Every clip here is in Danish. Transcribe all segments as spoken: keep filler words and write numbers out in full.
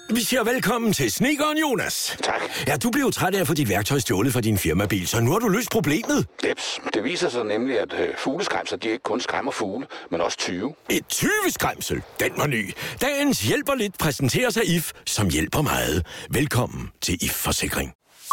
Vi siger velkommen til Snedkeren Jonas. Tak. Ja, du blev træt af at få dit værktøj stjålet fra din firmabil, så nu har du løst problemet. Jeps, det viser sig nemlig, at øh, fugleskræmser, de ikke kun skræmmer fugle, men også tyve. Et tyveskræmsel, den var ny. Dagens hjælper lidt præsenterer sig I F, som hjælper meget. Velkommen til I F-forsikring.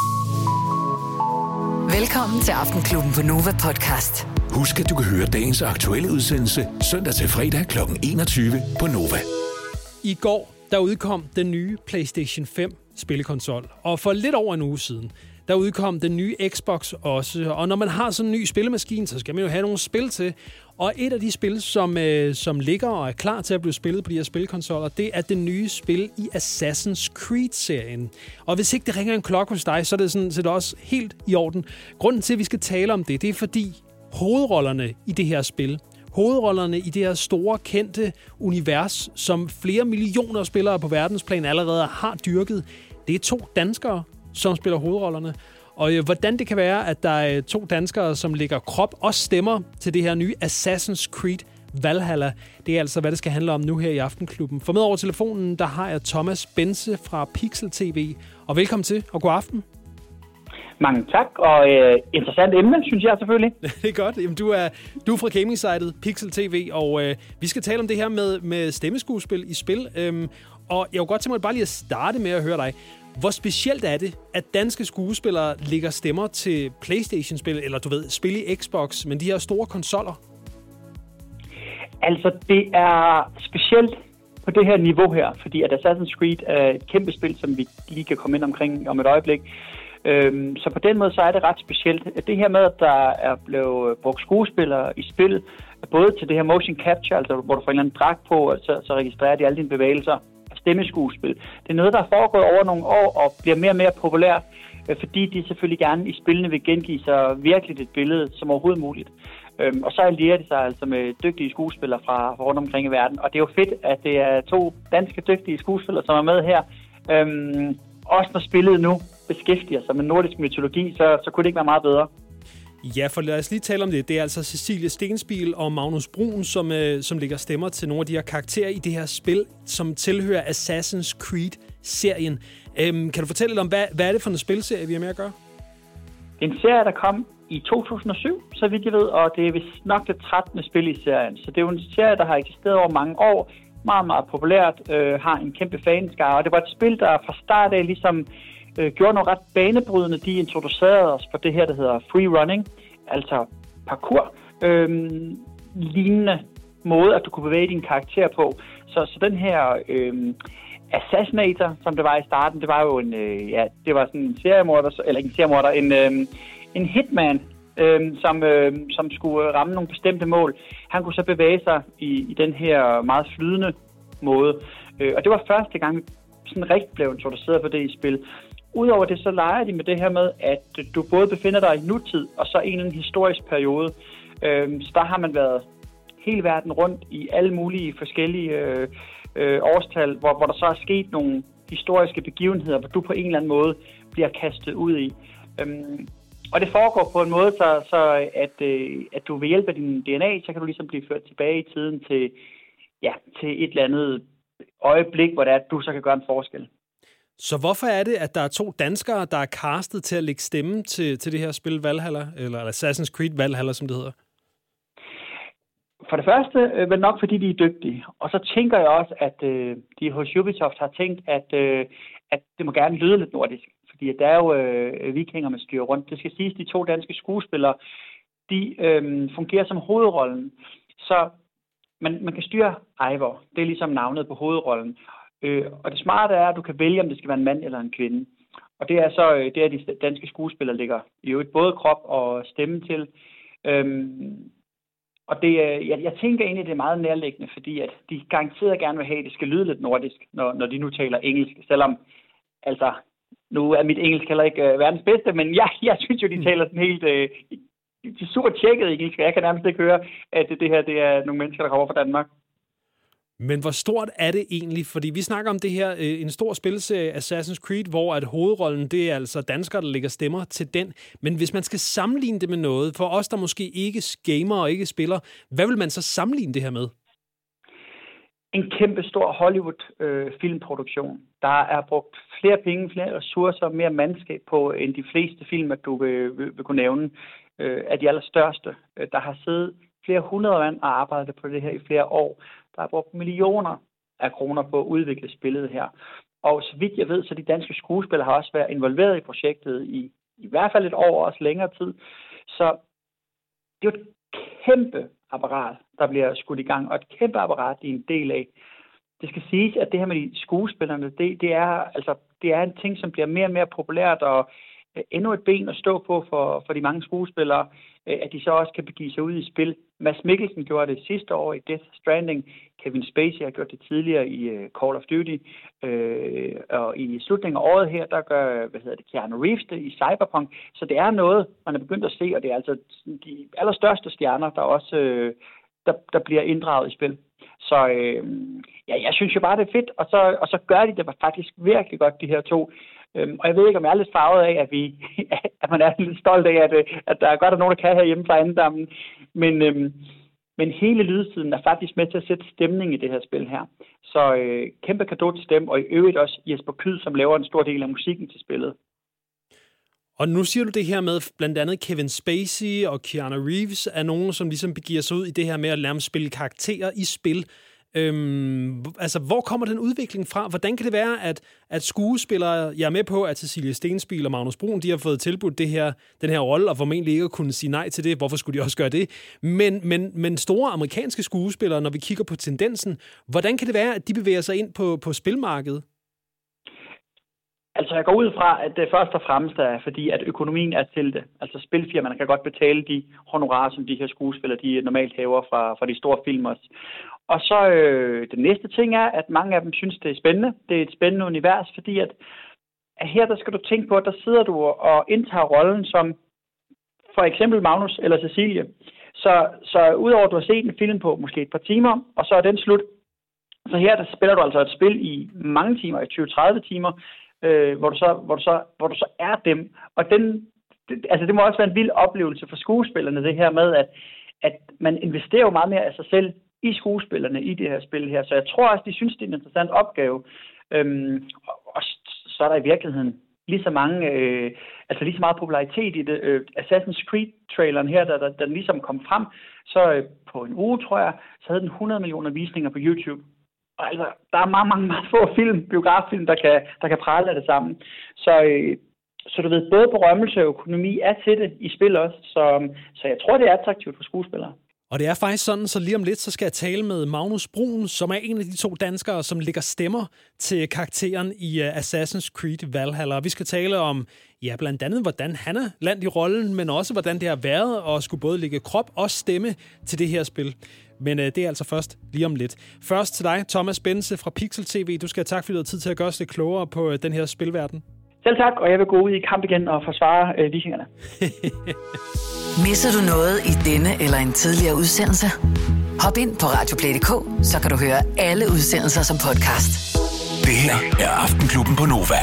Velkommen til Aftenklubben på Nova Podcast. Husk, at du kan høre dagens aktuelle udsendelse søndag til fredag kl. enogtyve på Nova. I går der udkom den nye PlayStation fem spillekonsol, og for lidt over en uge siden, der udkom den nye Xbox også. Og når man har sådan en ny spillemaskine, så skal man jo have nogle spil til. Og et af de spil, som, øh, som ligger og er klar til at blive spillet på de her spilkonsoller, det er det nye spil i Assassin's Creed-serien. Og hvis ikke det ringer en klokke hos dig, så er det sådan set også helt i orden. Grunden til, at vi skal tale om det, det er fordi hovedrollerne i det her spil, hovedrollerne i det her store, kendte univers, som flere millioner spillere på verdensplan allerede har dyrket, det er to danskere, som spiller hovedrollerne. Og øh, hvordan det kan være, at der er to danskere, som lægger krop og stemmer til det her nye Assassin's Creed Valhalla, det er altså, hvad det skal handle om nu her i Aftenklubben. For med over telefonen, der har jeg Thomas Bense fra Pixel T V. Og velkommen til, og god aften. Mange tak, og øh, interessant emne, synes jeg selvfølgelig. Det er godt. Jamen, du er, du er fra gaming-sitet Pixel T V, og øh, vi skal tale om det her med, med stemmeskuespil i spil. Øhm, og jeg kunne godt tænke mig bare lige at starte med at høre dig. Hvor specielt er det, at danske skuespillere lægger stemmer til PlayStation-spil, eller du ved, spil i Xbox, men de her store konsoller? Altså, det er specielt på det her niveau her, fordi at Assassin's Creed er et kæmpe spil, som vi lige kan komme ind omkring om et øjeblik. Øhm, så på den måde, så er det ret specielt. Det her med, at der er blevet brugt skuespillere i spil, både til det her motion capture, altså hvor du får en eller anden dragt på, og så, så registrerer de alle dine bevægelser, stemmeskuespil. Det er noget, der er foregået over nogle år og bliver mere og mere populært, fordi de selvfølgelig gerne i spillene vil gengive sig virkelig et billede som overhovedet muligt. Øhm, og så allierer de sig altså med dygtige skuespillere fra, fra rundt omkring i verden. Og det er jo fedt, at det er to danske dygtige skuespillere, som er med her. Øhm, også når spillet nu beskæftiger sig med nordisk mytologi, så, så kunne det ikke være meget bedre. Ja, for lad os lige tale om det. Det er altså Cecilie Stenspil og Magnus Brun, som, øh, som lægger stemmer til nogle af de her karakterer i det her spil, som tilhører Assassin's Creed-serien. Øhm, kan du fortælle lidt om, hvad, hvad er det for en spilserie, vi har med at gøre? Det er en serie, der kom i to tusind og syv, så vidt jeg ved, og det er vist nok det trettende spil i serien. Så det er jo en serie, der har eksisteret over mange år, meget, meget populært, øh, har en kæmpe fanskare, og det var et spil, der fra start af ligesom øh, gjorde noget ret banebrydende. De introducerede os for det her, der hedder free running, altså parkour, øh, lignende måde, at du kunne bevæge din karakter på. Så, så den her øh, Assassinator, som det var i starten, det var jo en, øh, ja, det var sådan en seriemorder, eller ikke en seriemorder, en, øh, en hitman, øh, som, øh, som skulle ramme nogle bestemte mål. Han kunne så bevæge sig i, i den her meget flydende måde. Øh, og det var første gang, vi sådan rigtig blev introduceret på det i spil. Udover det, så leger de med det her med, at du både befinder dig i nutid, og så en eller anden historisk periode. Øh, så der har man været hele verden rundt i alle mulige forskellige øh, øh, årstal, hvor, hvor der så er sket nogle historiske begivenheder, hvor du på en eller anden måde bliver kastet ud i. Øhm, og det foregår på en måde, så, så at, øh, at du ved hjælp af din D N A, så kan du ligesom blive ført tilbage i tiden til, ja, til et eller andet øjeblik, hvor det er, at du så kan gøre en forskel. Så hvorfor er det, at der er to danskere, der er castet til at lægge stemme til, til det her spil Valhalla, eller Assassin's Creed Valhalla, som det hedder? For det første, øh, vel nok fordi de er dygtige. Og så tænker jeg også, at øh, de hos Ubisoft har tænkt, at, øh, at det må gerne lyde lidt nordisk. Fordi at der er jo øh, vikinger, man styrer rundt. Det skal siges, at de to danske skuespillere, de øh, fungerer som hovedrollen. Så man, man kan styre Eivor. Det er ligesom navnet på hovedrollen. Øh, og det smarte er, at du kan vælge, om det skal være en mand eller en kvinde. Og det er så øh, det, er de danske skuespillere ligger i øvrigt både krop og stemme til. Øh, Og det, jeg, jeg tænker egentlig, det er meget nærliggende, fordi at de garanteret gerne vil have, at det skal lyde lidt nordisk, når, når de nu taler engelsk. Selvom, altså, nu er mit engelsk heller ikke uh, verdens bedste, men ja, jeg synes jo, de taler sådan helt uh, de super tjekket engelsk. Jeg kan nærmest ikke høre, at det, det her det er nogle mennesker, der kommer fra Danmark. Men hvor stort er det egentlig? Fordi vi snakker om det her, en stor spilserie Assassin's Creed, hvor at hovedrollen, det er altså danskere, der lægger stemmer til den. Men hvis man skal sammenligne det med noget, for os, der måske ikke gamer og ikke spiller, hvad vil man så sammenligne det her med? en kæmpe stor Hollywood-filmproduktion. Øh, der er brugt flere penge, flere ressourcer, mere mandskab på end de fleste film, at du vil, vil, vil kunne nævne øh, af de allerstørste. Der har siddet flere hundrede mand og arbejdet på det her i flere år. Der er brugt millioner af kroner på at udvikle spillet her. Og så vidt jeg ved, så de danske skuespillere har også været involveret i projektet i i hvert fald et år, også længere tid. Så det er jo et kæmpe apparat, der bliver skudt i gang, og et kæmpe apparat, de er en del af. Det skal siges, at det her med de skuespillerne, det, det, er, altså, det er en ting, som bliver mere og mere populært, og endnu et ben at stå på for, for de mange skuespillere, at de så også kan begive sig ud i spil. Mads Mikkelsen gjorde det sidste år i Death Stranding. Kevin Spacey har gjort det tidligere i uh, Call of Duty. Uh, og i slutningen af året her, der gør hvad hedder det, Keanu Reeves det i Cyberpunk. Så det er noget, man er begyndt at se, og det er altså de allerstørste stjerner, der også uh, der, der bliver inddraget i spil. Så uh, ja, jeg synes jo bare, det er fedt, og så, og så gør de det faktisk virkelig godt, de her to. Øhm, og jeg ved ikke, om jeg er lidt farvet af, at, vi, at man er lidt stolt af, at, at der er godt, at nogen, der kan herhjemme fra andendammen. Men, øhm, men hele lydsiden er faktisk med til at sætte stemning i det her spil her. Så øh, kæmpe cadeau til dem, og i øvrigt også Jesper Kyd, som laver en stor del af musikken til spillet. Og nu siger du det her med, blandt andet Kevin Spacey og Keanu Reeves er nogen, som ligesom begiver sig ud i det her med at lade dem spille karakterer i spil. Øhm, altså, hvor kommer den udvikling fra? Hvordan kan det være, at, at skuespillere, jeg er med på, at Cecilie Stenspil og Magnus Bruun, de har fået tilbudt det her, den her rolle, og formentlig ikke at kunne sige nej til det. Hvorfor skulle de også gøre det? Men, men, men store amerikanske skuespillere, når vi kigger på tendensen, hvordan kan det være, at de bevæger sig ind på, på spilmarkedet? Altså, jeg går ud fra, at det først og fremmest er, fordi at økonomien er til det. Altså, spilfirmaerne kan godt betale de honorarer, som de her skuespillere, de normalt hæver fra, fra de store film også. Og så øh, den næste ting er, at mange af dem synes, det er spændende. Det er et spændende univers, fordi at, at her der skal du tænke på, at der sidder du og indtager rollen som for eksempel Magnus eller Cecilie. Så, så udover at du har set en film på måske et par timer, og så er den slut. Så her der spiller du altså et spil i mange timer, i tyve til tredive timer, øh, hvor, du så, hvor, du så, hvor du så er dem. Og den, det, altså det må også være en vild oplevelse for skuespillerne, det her med, at, at man investerer jo meget mere af sig selv i skuespillerne i det her spil her. Så jeg tror også, de synes, det er en interessant opgave. Øhm, og, og så er der i virkeligheden lige så mange, øh, altså lige så meget popularitet i det. Øh, Assassin's Creed-traileren her, der, der, der ligesom kom frem, så øh, på en uge, tror jeg, så havde den hundrede millioner visninger på YouTube. Og altså, der er meget, mange, meget få film, biograffilm, der kan, der kan prale af det sammen. Så, øh, så du ved, både berømmelse og økonomi er til det i spil også. Så, så jeg tror, det er attraktivt for skuespillere. Og det er faktisk sådan, så lige om lidt, så skal jeg tale med Magnus Bruun, som er en af de to danskere, som lægger stemmer til karakteren i Assassin's Creed Valhalla. Og vi skal tale om, ja, blandt andet, hvordan han er landt i rollen, men også, hvordan det har været at skulle både lægge krop og stemme til det her spil. Men øh, det er altså først lige om lidt. Først til dig, Thomas Bense fra Pixel T V. Du skal have tak, fordi du har tid til at gøre os lidt klogere på øh, den her spilverden. Selv tak, og jeg vil gå ud i kamp igen og forsvare øh, vikingerne. Misser du noget i denne eller en tidligere udsendelse? Hop ind på radioplay punktum d k, så kan du høre alle udsendelser som podcast. Det her er Aftenklubben på Nova.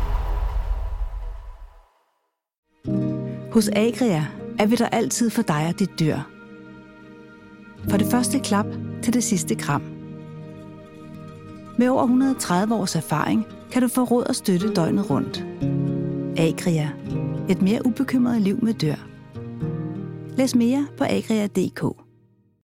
Hos Agria er vi der altid for dig og dit dyr. Fra det første klap til det sidste kram. Med over et hundrede og tredive års erfaring kan du få råd og støtte døgnet rundt. Agria. Et mere ubekymret liv med dyr. Læs mere på agria punktum d k.